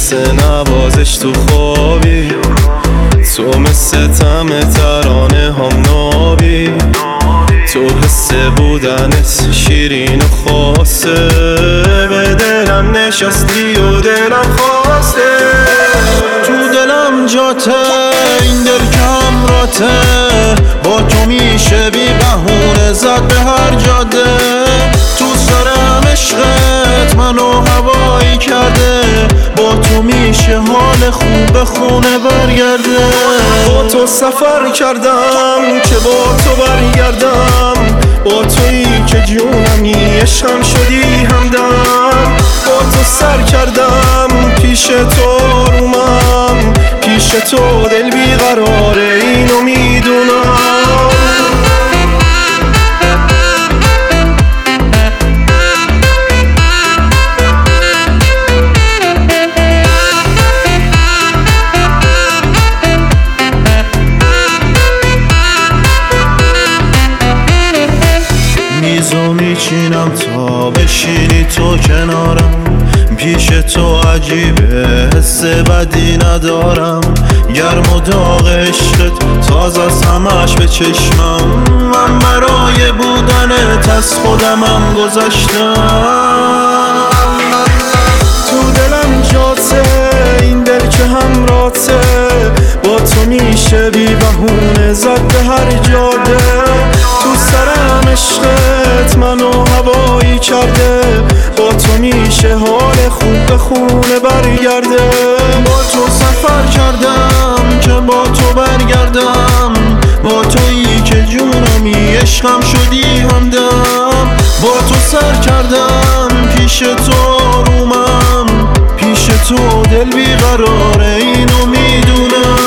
مثل نوازش تو خوابی، تو مثل طعم ترانه هم نابی، تو حس بودنت شیرین و خواسته، به دلم نشستی و دلم خواسته. تو دلم جاته این دل که همراته، با تو میشه بی بهونه زد به هر جاده. تو سرم عشقت منو هوایی کرده، با تو میشه حال خوب به خونه برگرده. با تو سفر کردم که با تو برگردم، با تویی که جونمی عشقم شدی همدم. با تو سر کردم پیش تو رومم، پیش تو دل بیقراره اینو میدونم. میزو میچینم تا بشینی تو کنارم، پیش تو عجیبه حس بدی ندارم. گرم و داغ عشقت تازه از همش به چشمم، من برای بودنت از خودمم گذاشتم. تو دلم جاته این دل که همراته، با تو میشه بی بهونه زد به هر جاده. تو سرم عشقت منو هوایی کرده، با تو میشه حال خوب به خونه برگرده. با تو سفر کردم که با تو برگردم، با تویی که جونمی عشقم شدی همدم. با تو سر کردم پیش تو رومم، پیش تو دل بیقراره اینو میدونم.